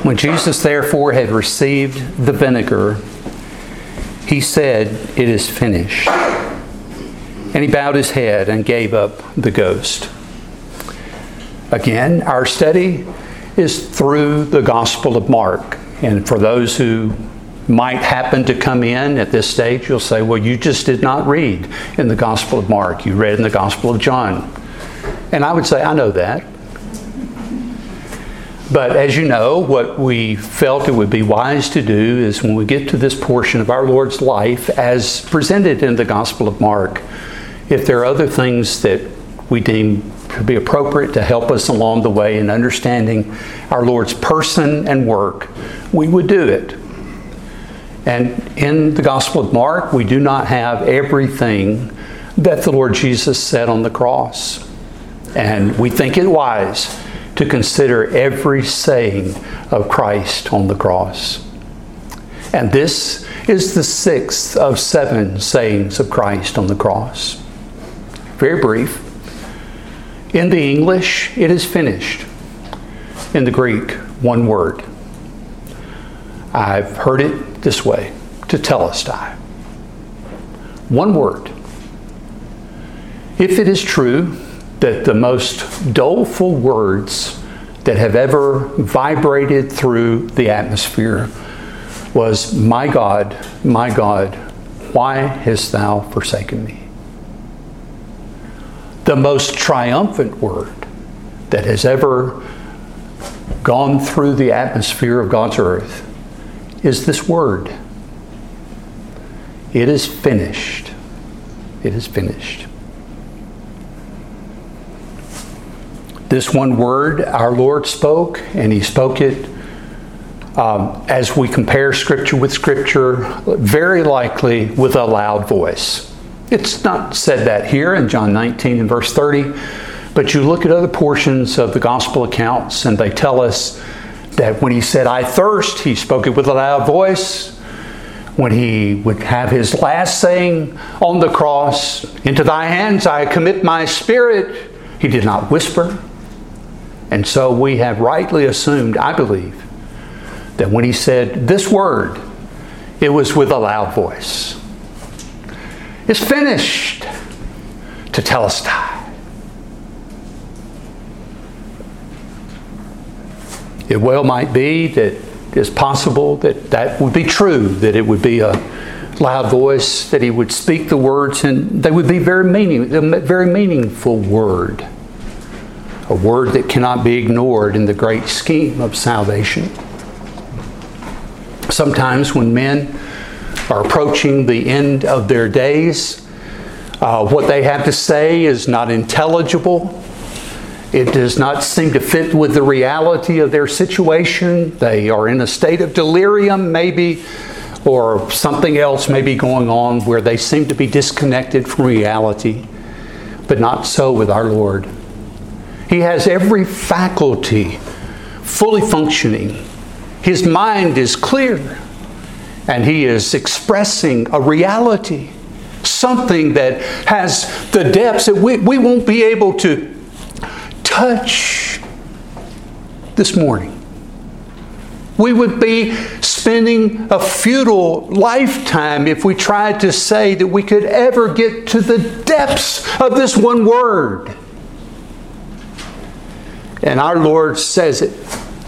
When Jesus therefore had received the vinegar, he said, "It is finished." And he bowed his head and gave up the ghost. Again, our study is through the Gospel of Mark. And for those who might happen to come in at this stage, you'll say, well, you just did not read in the Gospel of Mark. You read in the Gospel of John. And I would say, I know that. But as you know, what we felt it would be wise to do is when we get to this portion of our Lord's life as presented in the Gospel of Mark, if there are other things that we deem to be appropriate to help us along the way in understanding our Lord's person and work, we would do it. And in the Gospel of Mark, we do not have everything that the Lord Jesus said on the cross. And we think it wise to consider every saying of Christ on the cross. And this is the 6th of 7 sayings of Christ on the cross. Very brief. In the English, it is finished. In the Greek, one word. I've heard it this way, tetelestai. One word. If it is true that the most doleful words that have ever vibrated through the atmosphere was, my God, why hast thou forsaken me?" The most triumphant word that has ever gone through the atmosphere of God's earth is this word. It is finished. It is finished. This one word our Lord spoke, and He spoke it as we compare Scripture with Scripture, very likely with a loud voice. It's not said that here in John 19 and verse 30, but you look at other portions of the Gospel accounts and they tell us that when He said, "I thirst," He spoke it with a loud voice. When He would have His last saying on the cross, "Into thy hands I commit my spirit," He did not whisper. And so we have rightly assumed, I believe, that when He said this word, it was with a loud voice. It's finished. Tetelestai. It well might be that it's possible that would be true, that it would be a loud voice, that He would speak the words, and they would be very meaningful word. A word that cannot be ignored in the great scheme of salvation. Sometimes when men are approaching the end of their days, what they have to say is not intelligible. It does not seem to fit with the reality of their situation. They are in a state of delirium maybe, or something else may be going on where they seem to be disconnected from reality. But not so with our Lord. He has every faculty fully functioning. His mind is clear. And He is expressing a reality. Something that has the depths that we won't be able to touch this morning. We would be spending a futile lifetime if we tried to say that we could ever get to the depths of this one word. And our Lord says it.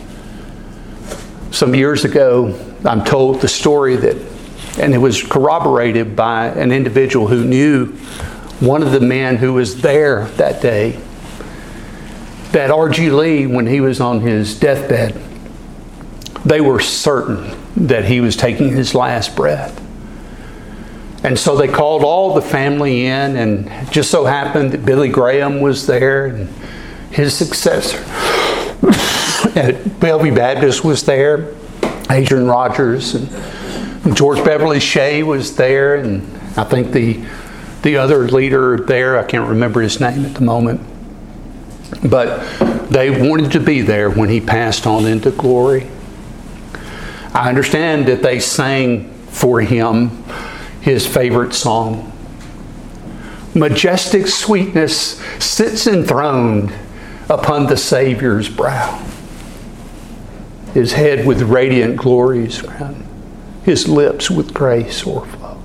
Some years ago, I'm told the story and it was corroborated by an individual who knew one of the men who was there that day, that R.G. Lee, when he was on his deathbed, they were certain that he was taking his last breath. And so they called all the family in, and it just so happened that Billy Graham was there, and his successor at Bellevue Baptist was there, Adrian Rogers, and George Beverly Shea was there, and I think the other leader there, I can't remember his name at the moment, but they wanted to be there when he passed on into glory. I understand that they sang for him his favorite song. Majestic sweetness sits enthroned upon the Savior's brow. his head with radiant glories crowned, his lips with grace o'erflow.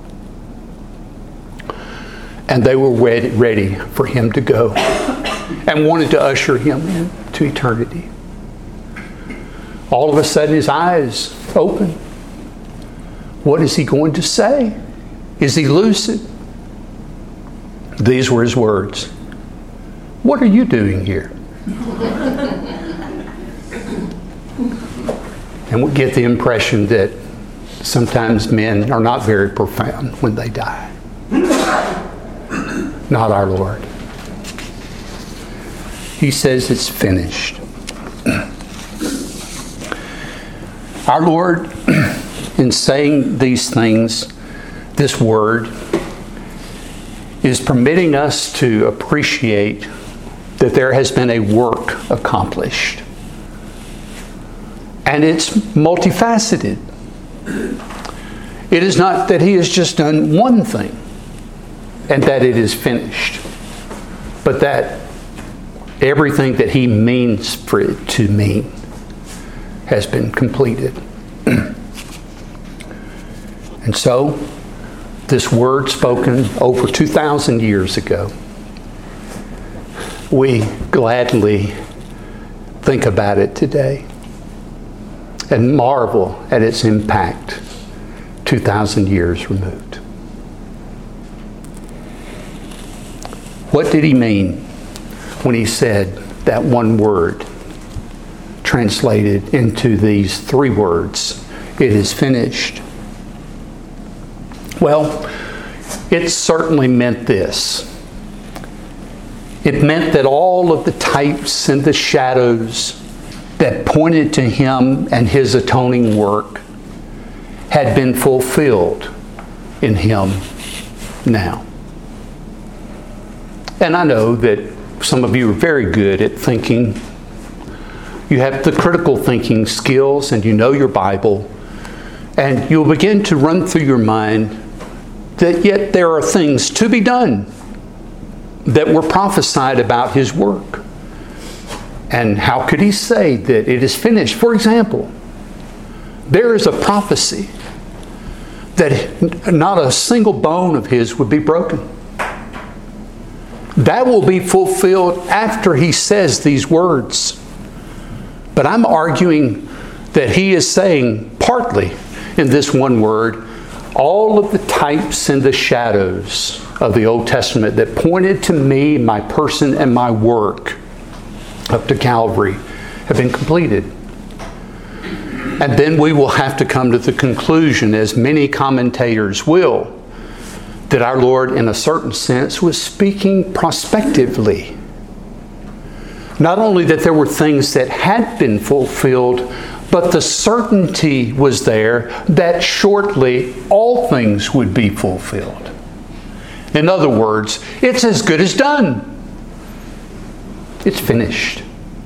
And they were ready for him to go and wanted to usher him into eternity. All of a sudden his eyes open. What is he going to say? Is he lucid? These were his words. What are you doing here? And we get the impression that sometimes men are not very profound when they die. Not our Lord. He says it's finished. Our Lord, in saying these things, this word, is permitting us to appreciate that there has been a work accomplished. And it's multifaceted. It is not that he has just done one thing and that it is finished, but that everything that he means for it to mean has been completed. And so, this word spoken over 2,000 years ago, we gladly think about it today and marvel at its impact 2,000 years removed. What did he mean when he said that one word translated into these three words, "It is finished"? Well, it certainly meant this. It meant that all of the types and the shadows that pointed to him and his atoning work had been fulfilled in him now. And I know that some of you are very good at thinking. You have the critical thinking skills and you know your Bible, and you'll begin to run through your mind that yet there are things to be done that were prophesied about his work. And how could he say that it is finished? For example, there is a prophecy that not a single bone of his would be broken. That will be fulfilled after he says these words. But I'm arguing that he is saying partly in this one word, all of the types and the shadows of the Old Testament that pointed to me, my person, and my work up to Calvary have been completed. And then we will have to come to the conclusion, as many commentators will, that our Lord, in a certain sense, was speaking prospectively. Not only that there were things that had been fulfilled, but the certainty was there that shortly all things would be fulfilled. In other words, it's as good as done. It's finished.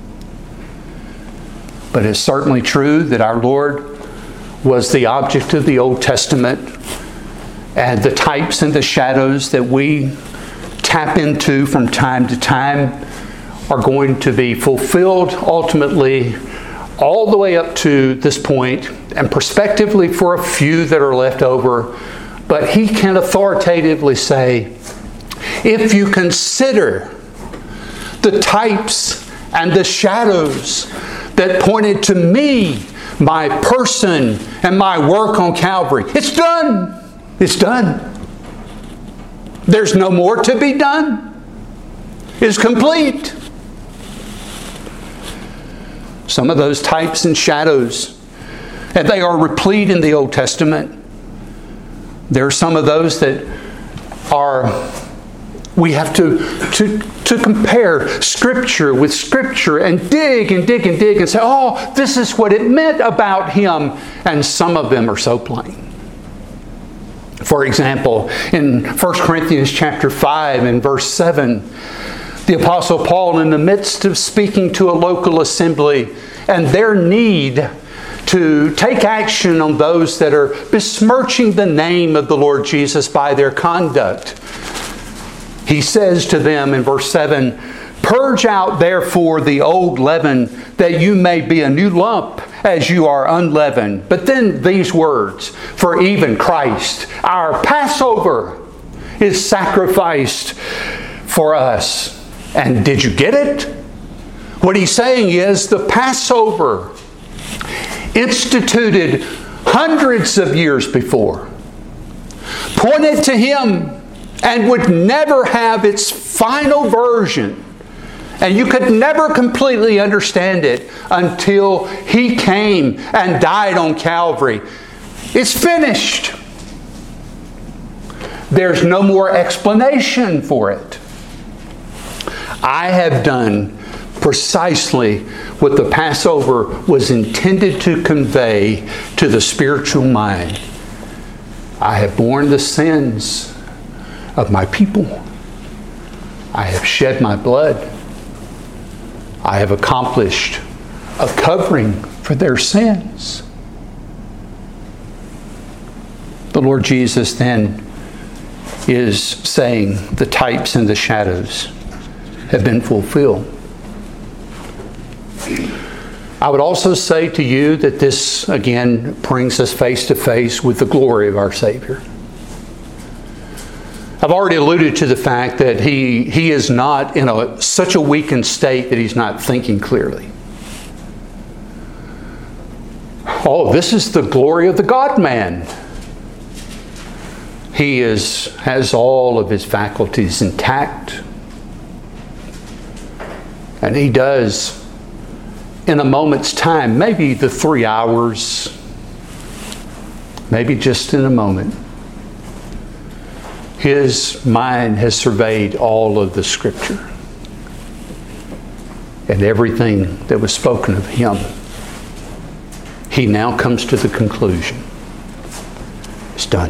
But it's certainly true that our Lord was the object of the Old Testament, and the types and the shadows that we tap into from time to time are going to be fulfilled ultimately all the way up to this point, and prospectively for a few that are left over. But he can authoritatively say, if you consider the types and the shadows that pointed to me, my person, and my work on Calvary, it's done. It's done. There's no more to be done. It's complete. Some of those types and shadows, and they are replete in the Old Testament. There are some of those that we have to compare Scripture with Scripture and dig and dig and dig and say, oh, this is what it meant about him. And some of them are so plain. For example, in 1 Corinthians chapter 5 and verse 7, the Apostle Paul, in the midst of speaking to a local assembly and their need to take action on those that are besmirching the name of the Lord Jesus by their conduct, he says to them in verse 7, "Purge out therefore the old leaven, that you may be a new lump, as you are unleavened. But then these words, for even Christ, our Passover, is sacrificed for us. And did you get it? What he's saying is the Passover, instituted hundreds of years before, pointed to Him and would never have its final version. And you could never completely understand it until He came and died on Calvary. It's finished. There's no more explanation for it. I have done precisely what the Passover was intended to convey to the spiritual mind. I have borne the sins of my people. I have shed my blood. I have accomplished a covering for their sins. The Lord Jesus then is saying the types and the shadows have been fulfilled. I would also say to you that this again brings us face to face with the glory of our Savior. I've already alluded to the fact that He is not in such a weakened state that He's not thinking clearly. Oh, this is the glory of the God-man. He has all of His faculties intact. And He does, in a moment's time, maybe the 3 hours, maybe just in a moment, His mind has surveyed all of the Scripture and everything that was spoken of Him. He now comes to the conclusion, it's done.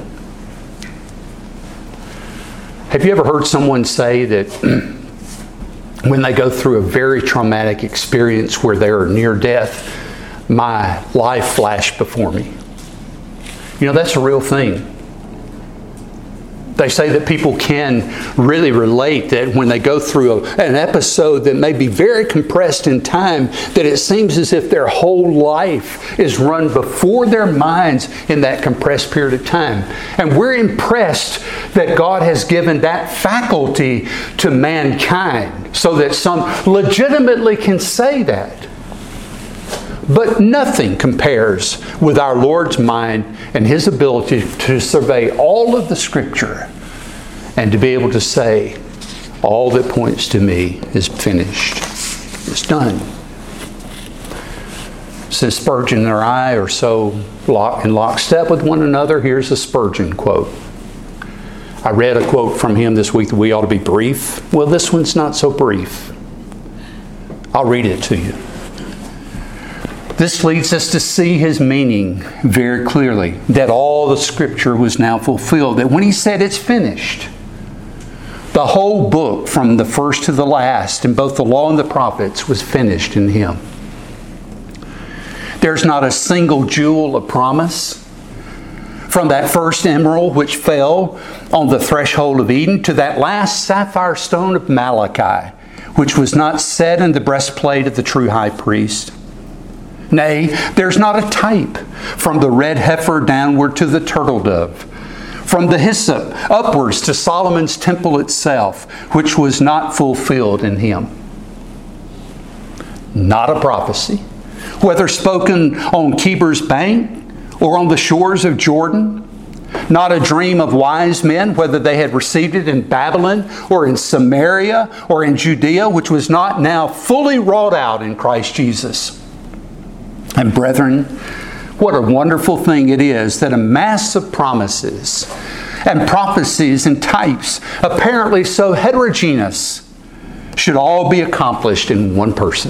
Have you ever heard someone say that when they go through a very traumatic experience where they are near death, my life flashed before me? You know, that's a real thing. They say that people can really relate that when they go through an episode that may be very compressed in time, that it seems as if their whole life is run before their minds in that compressed period of time. And we're impressed that God has given that faculty to mankind so that some legitimately can say that. But nothing compares with our Lord's mind and His ability to survey all of the Scripture and to be able to say, all that points to me is finished. It's done. Since Spurgeon and I are so in lockstep with one another, here's a Spurgeon quote. I read a quote from him this week that we ought to be brief. Well, this one's not so brief. I'll read it to you. This leads us to see his meaning very clearly, that all the Scripture was now fulfilled. That when he said it's finished, the whole book from the first to the last, in both the law and the prophets, was finished in Him. There's not a single jewel of promise, from that first emerald which fell on the threshold of Eden to that last sapphire stone of Malachi, which was not set in the breastplate of the true high priest. Nay, there's not a type from the red heifer downward to the turtle dove, from the hyssop upwards to Solomon's temple itself, which was not fulfilled in Him. Not a prophecy, whether spoken on Chebar's bank or on the shores of Jordan. Not a dream of wise men, whether they had received it in Babylon or in Samaria or in Judea, which was not now fully wrought out in Christ Jesus. And brethren, what a wonderful thing it is that a mass of promises and prophecies and types, apparently so heterogeneous, should all be accomplished in one person.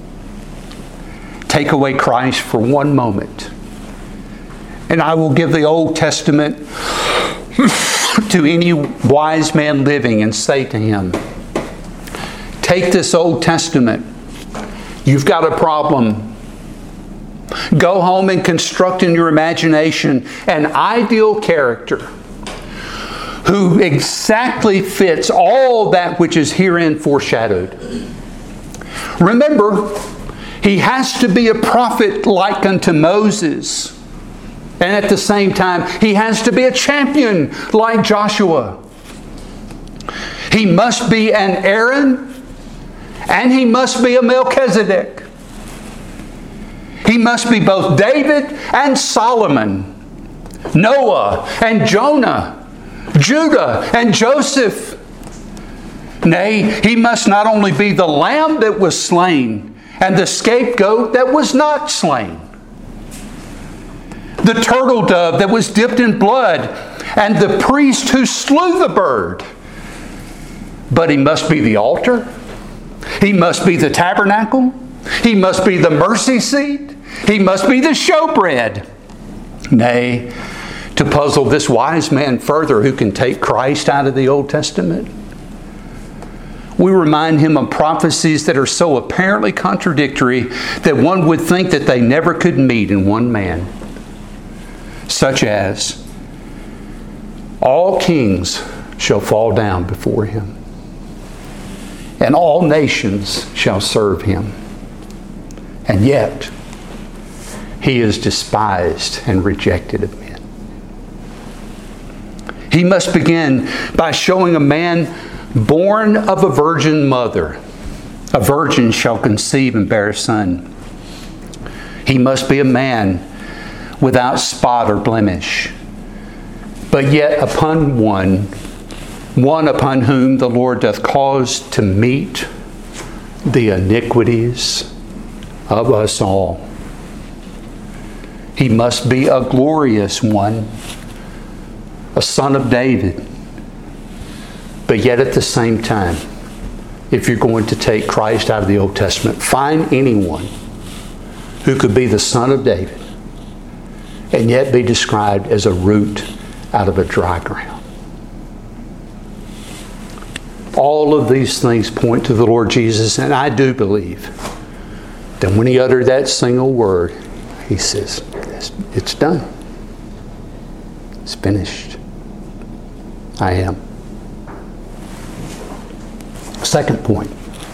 Take away Christ for one moment, and I will give the Old Testament to any wise man living and say to him, take this Old Testament. You've got a problem. Go home and construct in your imagination an ideal character who exactly fits all that which is herein foreshadowed. Remember, He has to be a prophet like unto Moses. And at the same time, he has to be a champion like Joshua. He must be an Aaron, and he must be a Melchizedek. He must be both David and Solomon, Noah and Jonah, Judah and Joseph. Nay, he must not only be the lamb that was slain and the scapegoat that was not slain, the turtle dove that was dipped in blood, and the priest who slew the bird. But he must be the altar. He must be the tabernacle. He must be the mercy seat. He must be the showbread. Nay, to puzzle this wise man further who can take Christ out of the Old Testament, we remind him of prophecies that are so apparently contradictory that one would think that they never could meet in one man. Such as, all kings shall fall down before him, and all nations shall serve him. And yet, he is despised and rejected of men. He must begin by showing a man born of a virgin mother. A virgin shall conceive and bear a son. He must be a man without spot or blemish, but yet upon one upon whom the Lord doth cause to meet the iniquities of us all. He must be a glorious one, a son of David. But yet at the same time, if you're going to take Christ out of the Old Testament, find anyone who could be the son of David and yet be described as a root out of a dry ground. All of these things point to the Lord Jesus, and I do believe that when he uttered that single word, he says, it's done. It's finished. I am. Second point.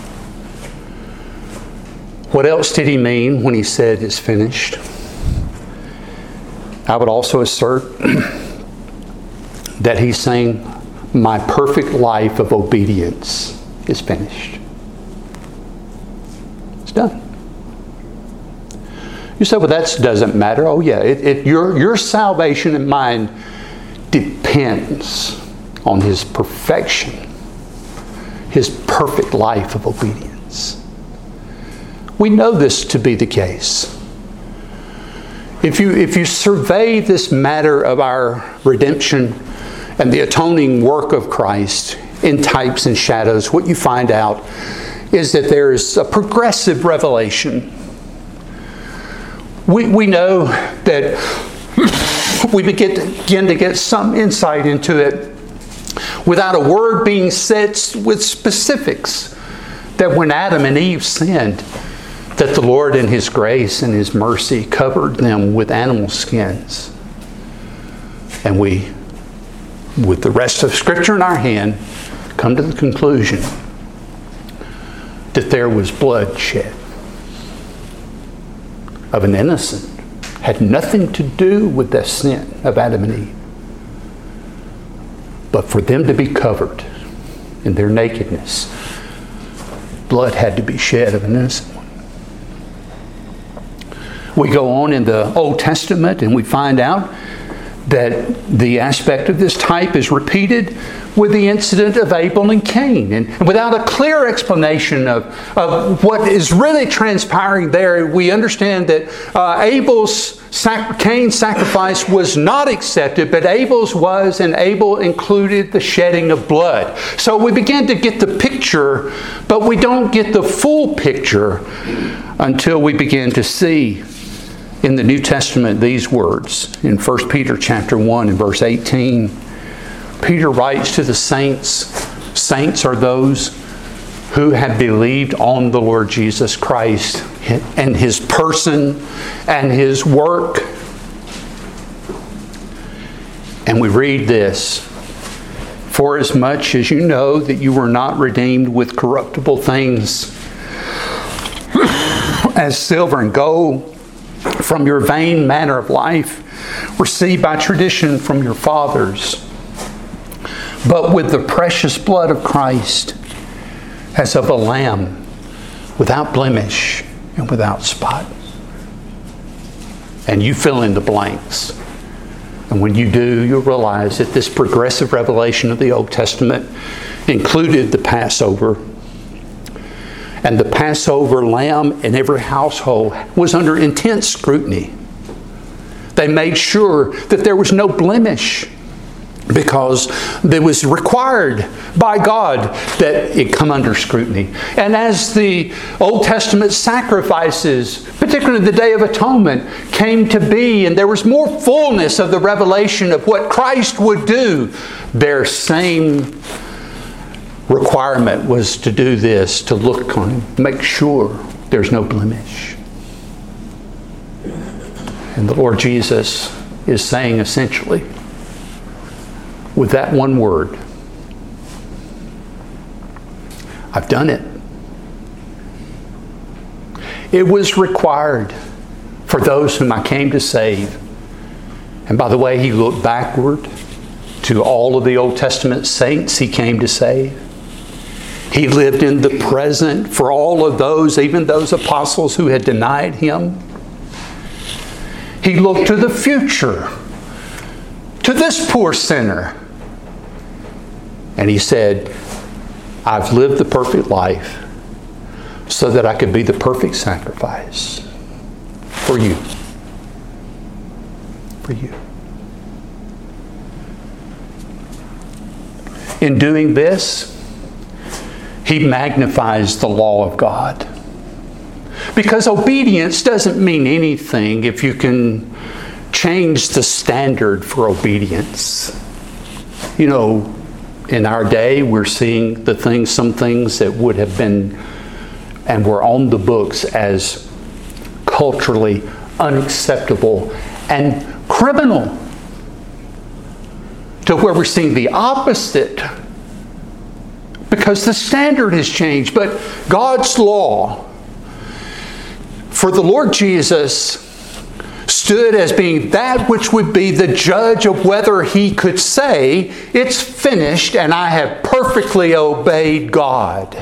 What else did he mean when he said it's finished? I would also assert that he's saying, my perfect life of obedience is finished. It's done. You say, well, that doesn't matter. Oh yeah, your salvation and mine depends on his perfection, his perfect life of obedience. We know this to be the case. If you survey this matter of our redemption and the atoning work of Christ in types and shadows, what you find out is that there is a progressive revelation. We know that we begin to get some insight into it without a word being said with specifics, that when Adam and Eve sinned, that the Lord in his grace and his mercy covered them with animal skins. And we, with the rest of Scripture in our hand, come to the conclusion that there was blood shed of an innocent. Had nothing to do with the sin of Adam and Eve. But for them to be covered in their nakedness, blood had to be shed of an innocent one. We go on in the Old Testament and we find out that the aspect of this type is repeated with the incident of Abel and Cain. And without a clear explanation of what is really transpiring there, we understand that Cain's sacrifice was not accepted, but Abel's was, and Abel included the shedding of blood. So we begin to get the picture, but we don't get the full picture until we begin to see in the New Testament these words. In 1 Peter chapter 1 and verse 18, Peter writes to the saints. Saints are those who have believed on the Lord Jesus Christ and his person and his work. And we read this: for as much as you know that you were not redeemed with corruptible things as silver and gold from your vain manner of life, received by tradition from your fathers, but with the precious blood of Christ, as of a lamb, without blemish and without spot. And you fill in the blanks. And when you do, you'll realize that this progressive revelation of the Old Testament included the Passover. And the Passover lamb in every household was under intense scrutiny. They made sure that there was no blemish, because it was required by God that it come under scrutiny. And as the Old Testament sacrifices, particularly the Day of Atonement, came to be, and there was more fullness of the revelation of what Christ would do, their same requirement was to do this, to look on Him, make sure there's no blemish. And the Lord Jesus is saying essentially, with that one word, I've done it. It was required for those whom I came to save. And by the way, He looked backward to all of the Old Testament saints He came to save. He lived in the present for all of those, even those apostles who had denied Him. He looked to the future, to this poor sinner. And He said, I've lived the perfect life so that I could be the perfect sacrifice for you. For you. In doing this, He magnifies the law of God. Because obedience doesn't mean anything if you can change the standard for obedience. You know, in our day, we're seeing some things that would have been and were on the books as culturally unacceptable and criminal, to where we're seeing the opposite, because the standard has changed. But God's law for the Lord Jesus stood as being that which would be the judge of whether He could say, it's finished and I have perfectly obeyed God.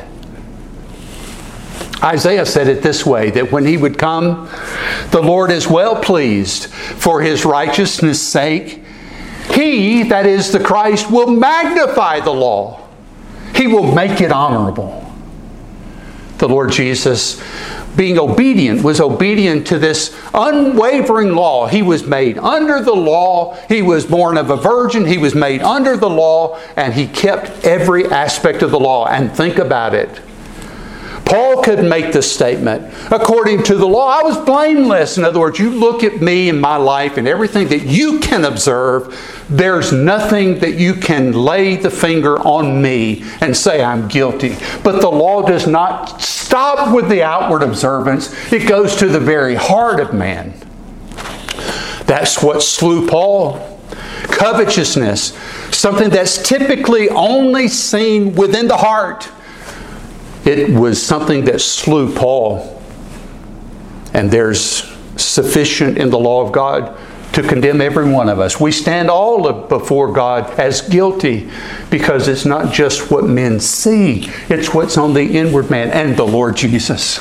Isaiah said it this way, that when He would come, the Lord is well pleased for His righteousness' sake. He, that is the Christ, will magnify the law. He will make it honorable. The Lord Jesus, being obedient, was obedient to this unwavering law. He was made under the law. He was born of a virgin. He was made under the law, and He kept every aspect of the law. And think about it. Paul could make this statement, according to the law, I was blameless. In other words, you look at me and my life and everything that you can observe, there's nothing that you can lay the finger on me and say I'm guilty. But the law does not stop with the outward observance. It goes to the very heart of man. That's what slew Paul. Covetousness, something that's typically only seen within the heart. It was something that slew Paul. And there's sufficient in the law of God to condemn every one of us. We stand all before God as guilty, because it's not just what men see, it's what's on the inward man. And the Lord Jesus,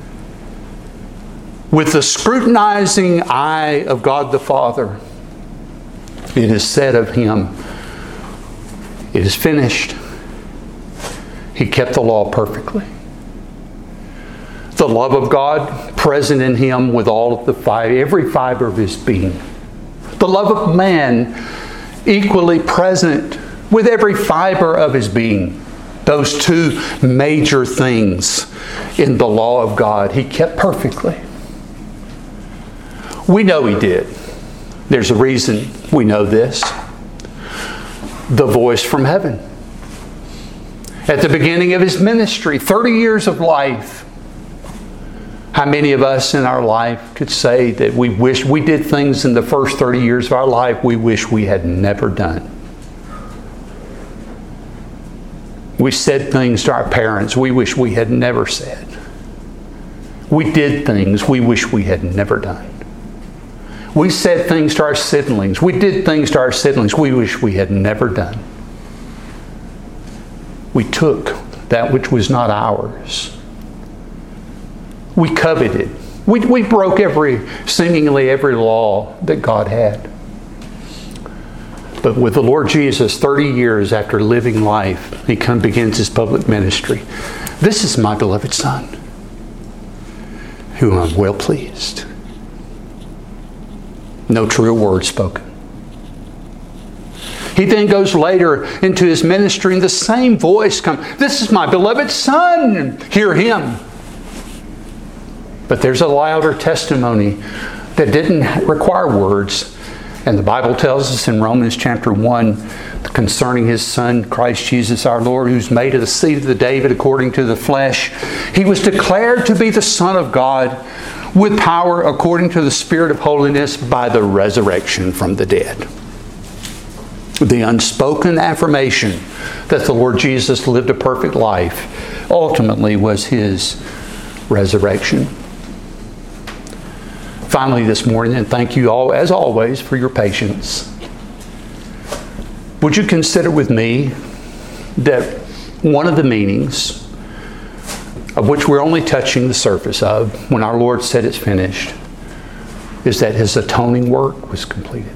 with the scrutinizing eye of God the Father, it is said of Him, it is finished. He kept the law perfectly. The love of God present in Him with all of every fiber of His being. The love of man equally present with every fiber of his being. Those two major things in the law of God He kept perfectly. We know He did. There's a reason we know this. The voice from heaven. At the beginning of His ministry, 30 years of life. How many of us in our life could say that we wish we did things in the first 30 years of our life we wish we had never done? We said things to our parents we wish we had never said. We did things we wish we had never done. We said things to our siblings. We did things to our siblings we wish we had never done. We took that which was not ours. We coveted. We broke seemingly every law that God had. But with the Lord Jesus, 30 years after living life, He begins His public ministry. This is my beloved Son, whom I'm well pleased. No truer word spoken. He then goes later into His ministry and the same voice comes, this is my beloved Son, hear Him. But there's a louder testimony that didn't require words. And the Bible tells us in Romans chapter 1 concerning His Son, Christ Jesus our Lord, who's made of the seed of the David according to the flesh. He was declared to be the Son of God with power according to the Spirit of holiness by the resurrection from the dead. The unspoken affirmation that the Lord Jesus lived a perfect life ultimately was His resurrection. Finally this morning, and thank you all as always for your patience, would you consider with me that one of the meanings of which we're only touching the surface of when our Lord said it's finished is that His atoning work was completed.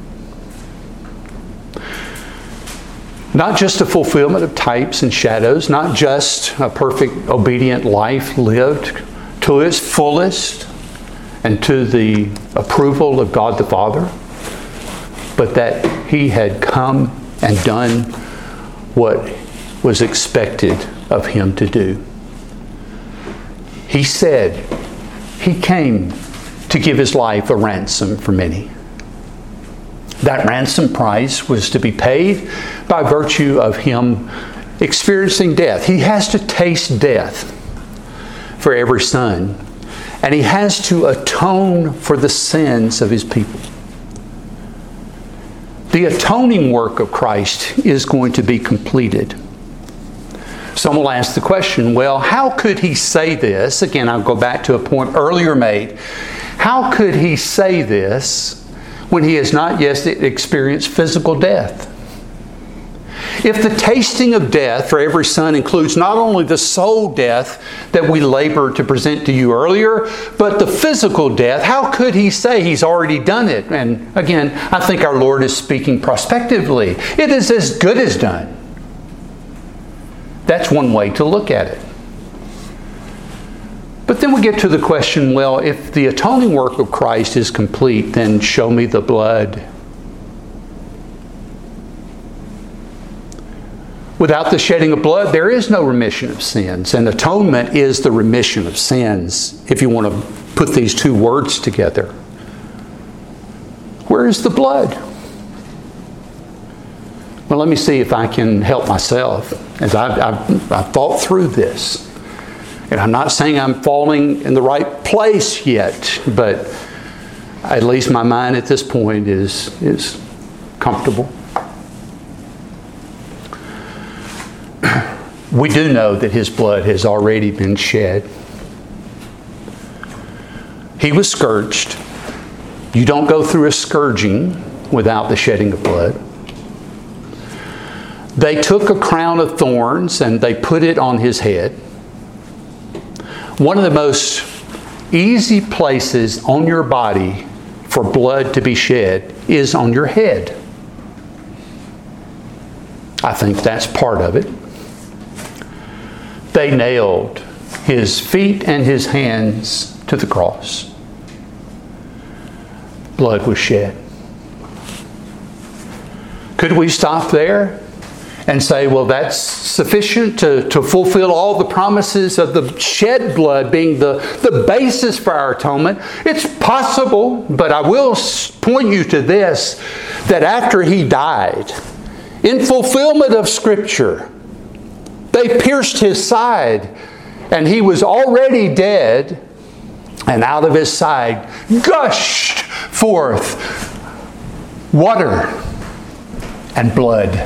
Not just a fulfillment of types and shadows, not just a perfect obedient life lived to its fullest and to the approval of God the Father, but that He had come and done what was expected of Him to do. He said He came to give His life a ransom for many. That ransom price was to be paid by virtue of Him experiencing death. He has to taste death for every son. And He has to atone for the sins of His people. The atoning work of Christ is going to be completed. Some will ask the question, well, how could He say this? Again, I'll go back to a point earlier made. How could He say this when He has not yet experienced physical death? If the tasting of death for every son includes not only the soul death that we labored to present to you earlier, but the physical death, how could He say He's already done it? And again, I think our Lord is speaking prospectively. It is as good as done. That's one way to look at it. But then we get to the question, well, if the atoning work of Christ is complete, then show me the blood. Without the shedding of blood, there is no remission of sins. And atonement is the remission of sins, if you want to put these two words together. Where is the blood? Well, let me see if I can help myself as I've thought through this. And I'm not saying I'm falling in the right place yet, but at least my mind at this point is comfortable. We do know that His blood has already been shed. He was scourged. You don't go through a scourging without the shedding of blood. They took a crown of thorns and they put it on His head. One of the most easy places on your body for blood to be shed is on your head. I think that's part of it. They nailed His feet and His hands to the cross. Blood was shed. Could we stop there and say, well, that's sufficient to fulfill all the promises of the shed blood being the basis for our atonement? It's possible, but I will point you to this, that after He died, in fulfillment of Scripture, they pierced His side, and He was already dead, and out of His side gushed forth water and blood.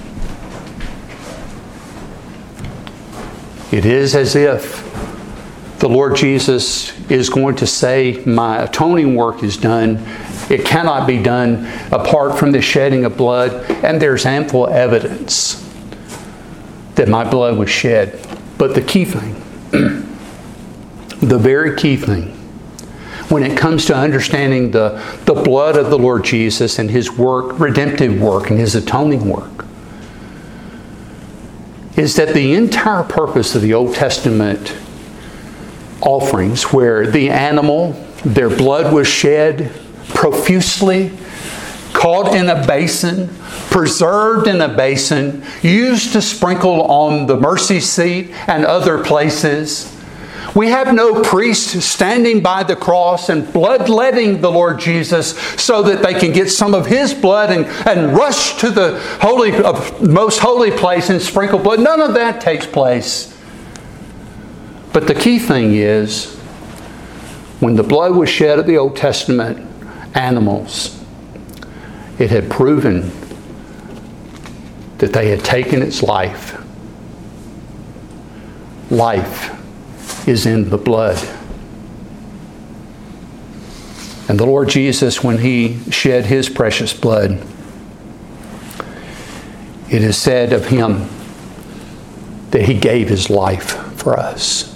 It is as if the Lord Jesus is going to say, my atoning work is done. It cannot be done apart from the shedding of blood. And there's ample evidence that my blood was shed. But the key thing, the very key thing, when it comes to understanding the blood of the Lord Jesus and His work, redemptive work, and His atoning work, is that the entire purpose of the Old Testament offerings, where the animal, their blood was shed profusely, caught in a basin, preserved in a basin, used to sprinkle on the mercy seat and other places. We have no priest standing by the cross and bloodletting the Lord Jesus so that they can get some of His blood and rush to the most holy place and sprinkle blood. None of that takes place. But the key thing is, when the blood was shed of the Old Testament animals, it had proven that they had taken its life. Life is in the blood. And the Lord Jesus, when He shed His precious blood, it is said of Him that He gave His life for us.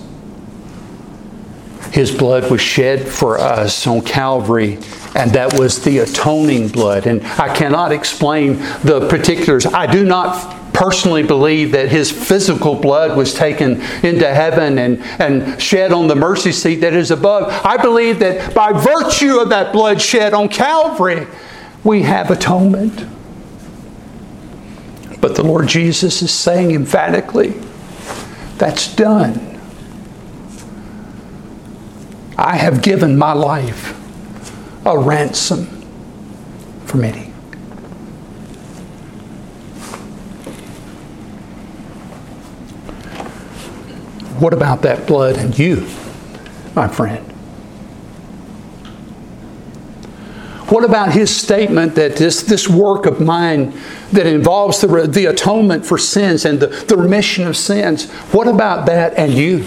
His blood was shed for us on Calvary, and that was the atoning blood. And I cannot explain the particulars. I do not personally believe that His physical blood was taken into heaven and shed on the mercy seat that is above. I believe that by virtue of that blood shed on Calvary, we have atonement. But the Lord Jesus is saying emphatically, that's done. I have given my life a ransom for many. What about that blood and you, my friend? What about His statement that this work of mine that involves the atonement for sins and the remission of sins? What about that and you?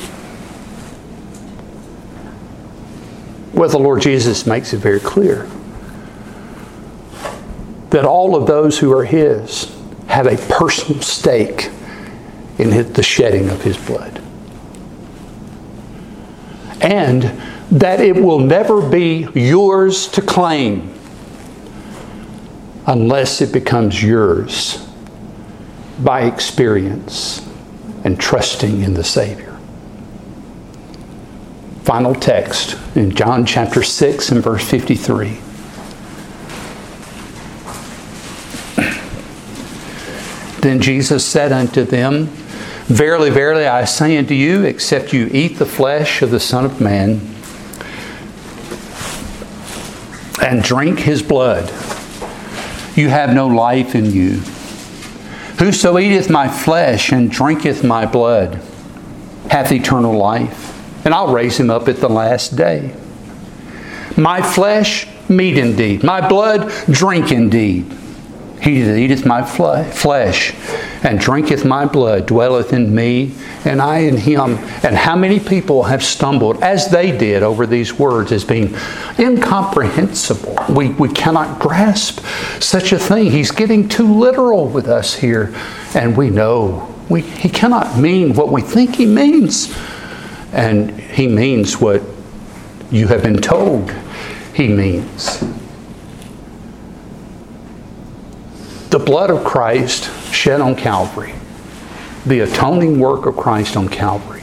Well, the Lord Jesus makes it very clear that all of those who are His have a personal stake in the shedding of His blood. And that it will never be yours to claim unless it becomes yours by experience and trusting in the Savior. Final text in John chapter 6 and verse 53. Then Jesus said unto them, Verily, verily, I say unto you, except you eat the flesh of the Son of Man and drink His blood, you have no life in you. Whoso eateth my flesh and drinketh my blood hath eternal life, and I'll raise him up at the last day. My flesh, meat indeed. My blood, drink indeed. He that eateth my flesh and drinketh my blood dwelleth in me, and I in him. And how many people have stumbled, as they did, over these words as being incomprehensible. We cannot grasp such a thing. He's getting too literal with us here. And we know He cannot mean what we think He means. And He means what you have been told He means. The blood of Christ shed on Calvary, the atoning work of Christ on Calvary,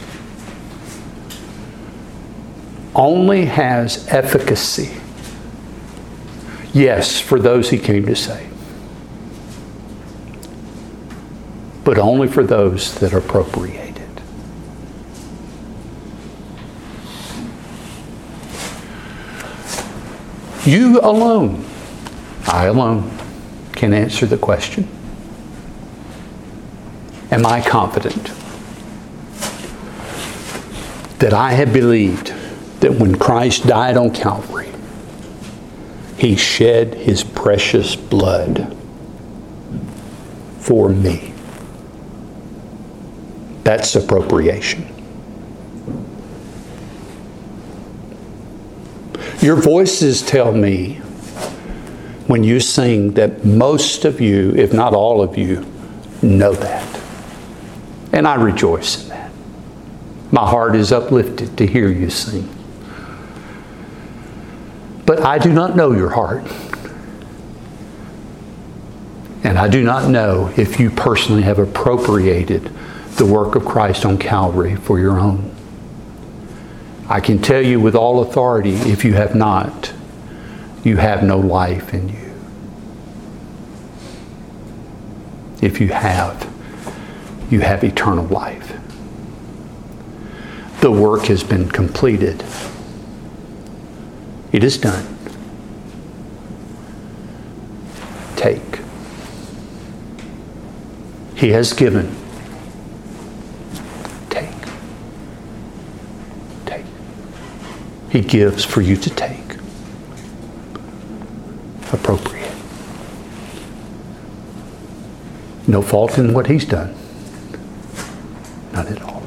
only has efficacy, yes, for those He came to save, but only for those that are appropriated. You alone, I alone, can answer the question. Am I confident that I have believed that when Christ died on Calvary, He shed His precious blood for me? That's appropriation. Your voices tell me when you sing that most of you, if not all of you, know that. And I rejoice in that. My heart is uplifted to hear you sing. But I do not know your heart. And I do not know if you personally have appropriated the work of Christ on Calvary for your own. I can tell you with all authority, if you have not, you have no life in you. If you have eternal life. The work has been completed. It is done. Take. He has given. Take. Take. He gives for you to take. Appropriate. No fault in what He's done. Not at all.